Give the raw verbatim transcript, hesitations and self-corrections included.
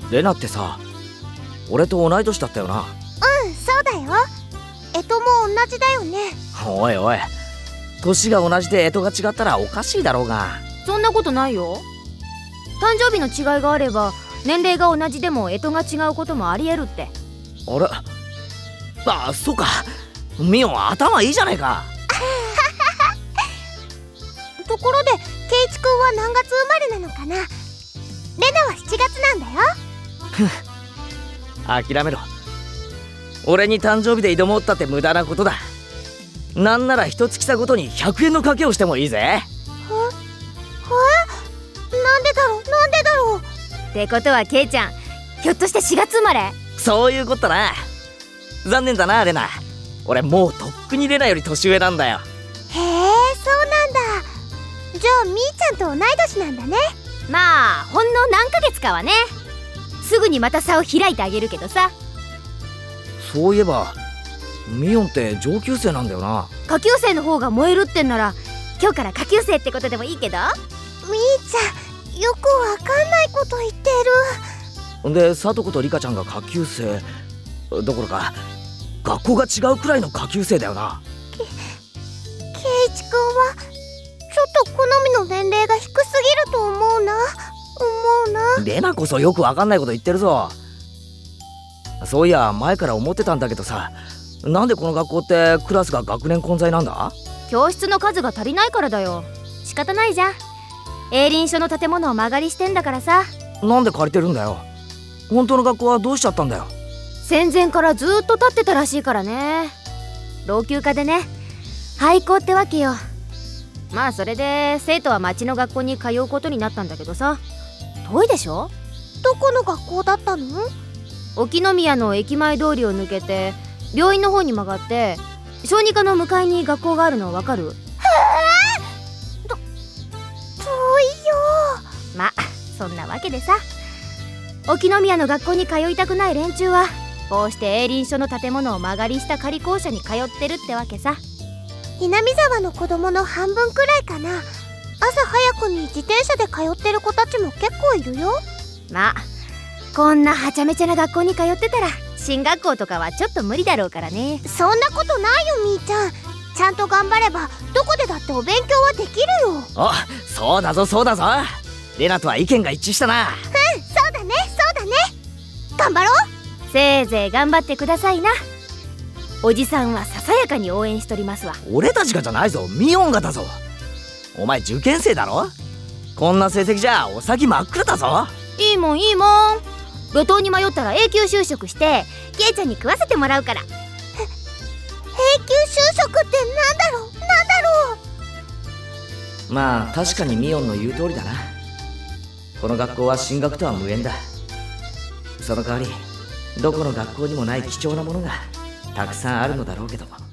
レナってさ、俺と同い年だったよな。 うん、そうだよ。干支も同じだよね。 おいおい、年が同じで干支が違ったらおかしいだろうが。 そんなことないよ。誕生日の違いがあれば年齢が同じでも干支が違うこともありえるって。 あれ、あ、そうか。ミオン頭いいじゃないか。 ところでケイチくんは何月生まれなのかな。レナはしちがつなんだよ。 諦めろ。俺に誕生日で挑もうったって無駄なことだ。なんなら一月差ごとにひゃくえんの賭けをしてもいいぜ。 ええ、なんでだろうなんでだろう。 ってことはケイちゃん、ひょっとしてしがつ生まれ？ そういうことな。残念だなレナ。俺もうとっくにレナより年上なんだよ。 へえ、そうなんだ。じゃあみーちゃんと同い年なんだね。 まあほんの何ヶ月かはね。すぐにまた差を開いてあげるけどさ。 そういえばミオンって上級生なんだよな。 下級生の方が燃えるってんなら今日から下級生ってことでもいいけど。 みーちゃん、よくわかんないこと言ってる。 で、サトコとリカちゃんが下級生どころか学校が違うくらいの下級生だよな。 けケイチくんはちょっと好みの年齢が低すぎると思うな思うな。 レナこそよくわかんないこと言ってるぞ。そういや前から思ってたんだけどさ、なんでこの学校ってクラスが学年混在なんだ？ 教室の数が足りないからだよ。仕方ないじゃん。営林署の建物を間借りしてんだからさ。 なんで借りてるんだよ。本当の学校はどうしちゃったんだよ。 戦前からずーっと建ってたらしいからね。老朽化でね、廃校ってわけよ。まあそれで生徒は町の学校に通うことになったんだけどさ、遠いでしょ。 どこの学校だったの？ 沖宮の駅前通りを抜けて病院の方に曲がって小児科の向かいに学校があるのわかる？へえ、 と遠いよ。 まあそんなわけでさ、沖宮の学校に通いたくない連中はこうして営林署の建物を間借りした仮校舎に通ってるってわけさ。 南沢の子供の半分くらいかな。朝早くに自転車で通ってる子たちも結構いるよ。 まあこんなはちゃめちゃな学校に通ってたら進学校とかはちょっと無理だろうからね。 そんなことないよみーちゃん。ちゃんと頑張ればどこでだってお勉強はできるよ。 あ、そうだぞそうだぞ。レナとは意見が一致したな。 うん、そうだねそうだね。頑張ろう。 せいぜい頑張ってくださいな。おじさんはささやかに応援しとりますわ。 俺たちがじゃないぞ、ミオンがだぞ。お前受験生だろ。こんな成績じゃお先真っ暗だぞ。 いいもんいいもん。路頭に迷ったら永久就職してケイちゃんに食わせてもらうから。 永久就職ってなんだろうなんだろう。まあ確かにミオンの言う通りだな。この学校は進学とは無縁だ。その代わりどこの学校にもない貴重なものがたくさんあるのだろうけど。